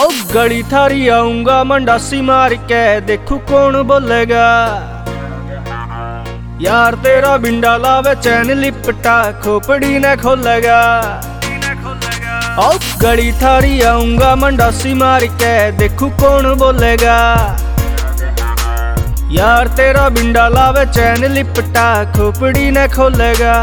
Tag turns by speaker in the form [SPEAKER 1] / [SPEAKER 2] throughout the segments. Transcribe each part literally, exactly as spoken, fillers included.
[SPEAKER 1] ओ गली थारी आऊंगा मंडासी मार के, देखू कौन बोलेगा। यार तेरा बिंडा लावे चैन लिपटा, खोपड़ी न खोलेगा। ओ गली थारी आऊंगा मंडासी मार के, देखू कौन बोलेगा। यार तेरा बिंडा लावे चैन लिपटा, खोपड़ी न खोलेगा।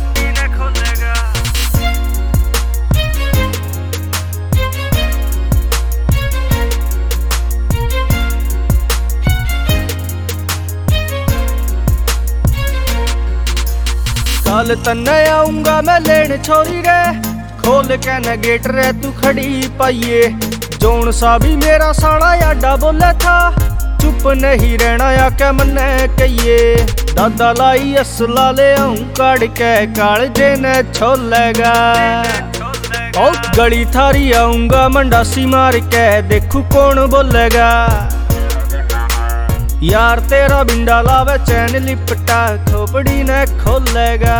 [SPEAKER 1] कल तन्ने आऊंगा मैं लेन छोरी रे, खोल के न गेट रे तू खड़ी पाइए। जोन सा भी मेरा साला याडा बोले था, चुप नहीं रहना या क्या मन्ने कहिए। दादा लाई असला ले आऊं काट के, कालजे ने छोलेगा। ओ गली थारी आऊंगा मंडासी मार के, देखू कौन बोलेगा। यार तेरा बिंडा लावे चैन लिपटा, खोपड़ी न खोलेगा।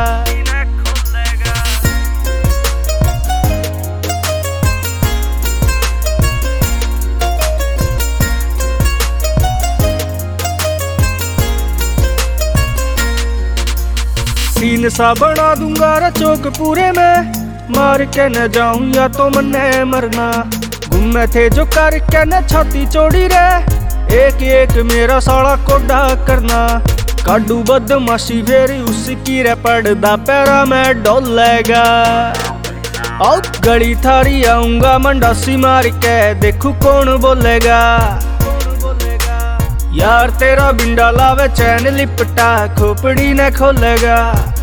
[SPEAKER 1] सीन सा बना दूंगा रे चौक पूरे में, मार के न जाऊं या तो मन्ने मरना। घूमे थे जो करके न छाती चौड़ी रे, एक एक मेरा साला कोडा करना। काडू बदमाशी फेरी उसकी रे, पड़दा पैरा में डोलेगा। ओ गली थारी आऊंगा मंडासी मार के, देखू कौन बोलेगा। यार तेरा बिंडा लावे चैन लिपटा, खोपड़ी न खोलेगा।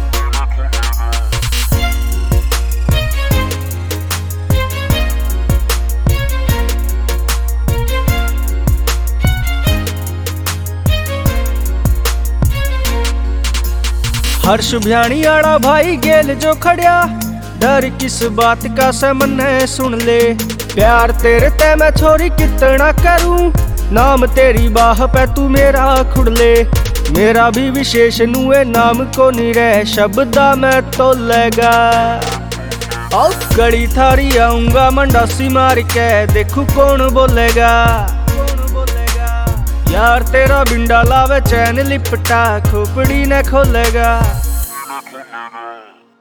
[SPEAKER 1] हर्ष भ्याणी आड़ा भाई गेल जो खड़िया, डर किस बात का से मन्ने सुन ले। प्यार तेरे ते मैं छोरी कितना करूं, नाम तेरी बाह पे तू मेरा खुड़ले। मेरा भी विशेष नुए नाम को नहीं रह, शब्दा मैं तो लेगा। ओ गली थारी आऊंगा मंडासी मार के, देखू कौन बोलेगा। यार तेरा बिंडा लावे चैन लिपटा, खोपड़ी न खोलेगा।